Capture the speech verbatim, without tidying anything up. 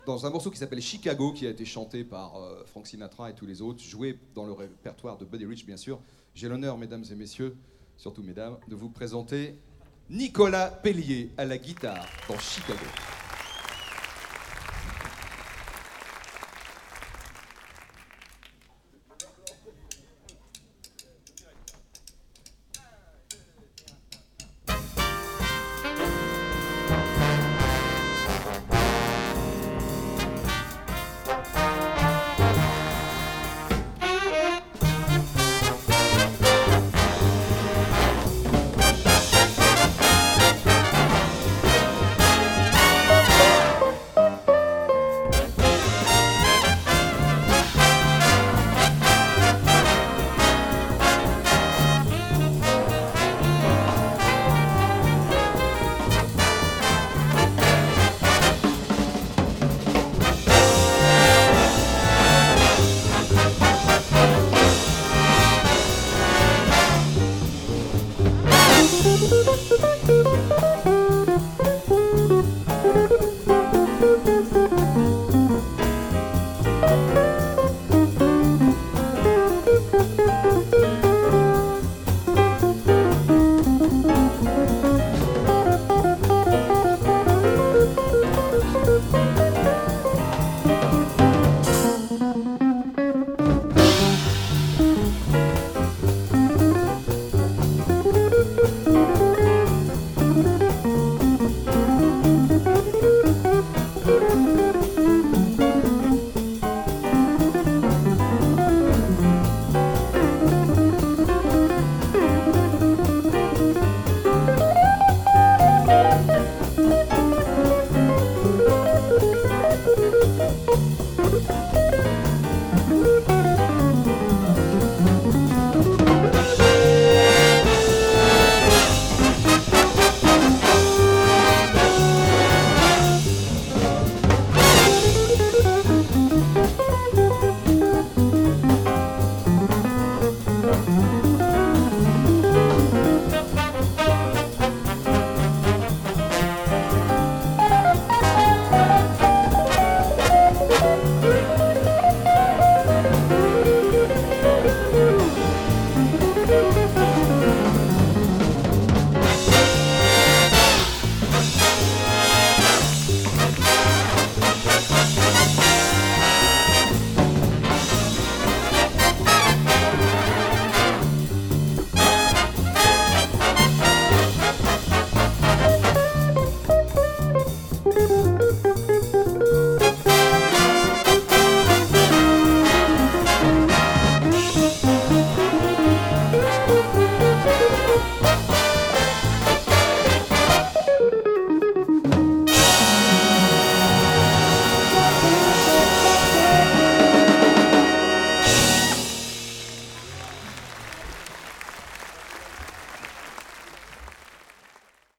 dans un morceau qui s'appelle Chicago, qui a été chanté par euh, Frank Sinatra et tous les autres, joué dans le répertoire de Buddy Rich, bien sûr. J'ai l'honneur, mesdames et messieurs, surtout mesdames, de vous présenter Nicolas Pellier à la guitare dans Chicago.